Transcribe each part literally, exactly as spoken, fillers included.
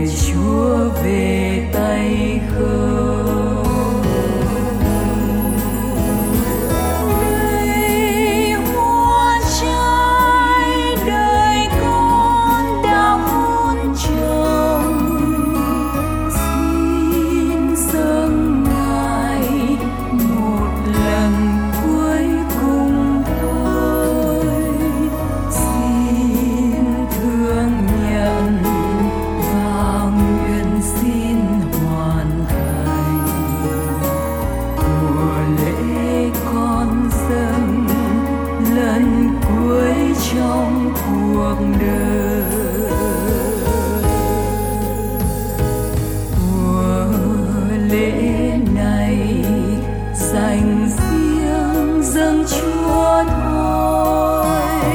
để Chúa về tay không. Trong cuộc đời mùa lễ này dành riêng dâng Chúa thôi.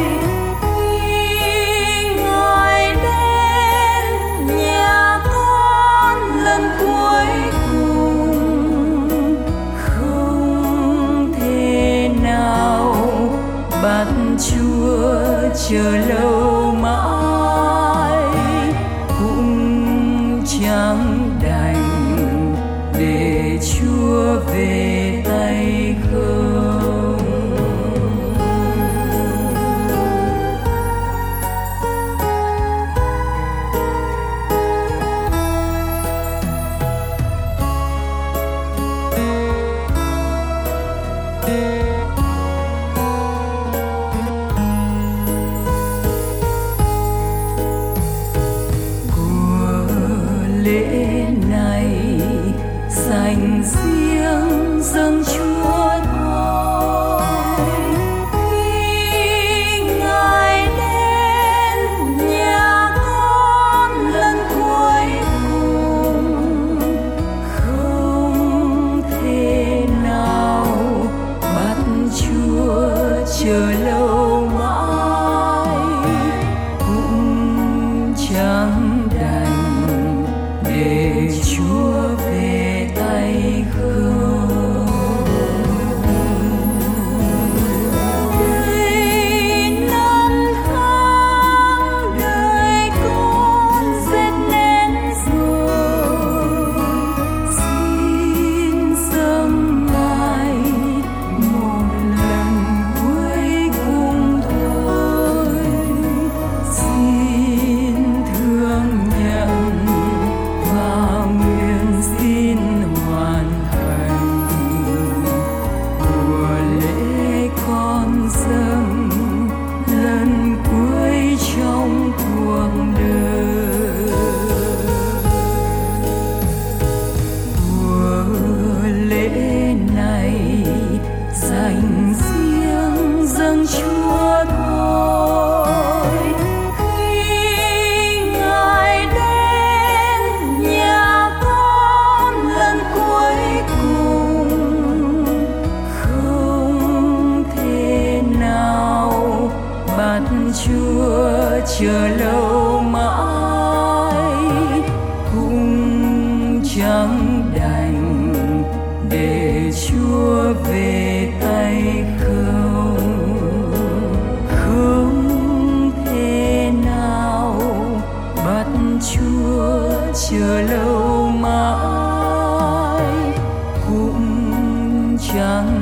Khi Ngài đến nhà con lần cuối cùng, không thể nào bắt Chúa chờ lâu mãi, cũng chẳng đành để Chúa về tay không. Lễ này dành riêng dâng Chúa thôi. Khi Ngài đến nhà con lần cuối cùng, không thể nào bắt Chúa chờ lâu mãi, cũng chẳng đành để Chúa về tay không. Đây năm tháng đời con dệt nên rồi, xin dâng Ngài một lần cuối cùng thôi. Xin thương nhận và nguyện xin hoàn thành của lễ con dâng lần cuối trong cuộc đời. Của lễ này dành riêng dâng Chúa thôi. Khi Ngài đến nhà con lần cuối cùng, không thể nào bắt Chúa chờ lâu mãi, cũng chẳng đành để Chúa về tay không. Không thể nào bắt Chúa chờ lâu mãi, cũng chẳng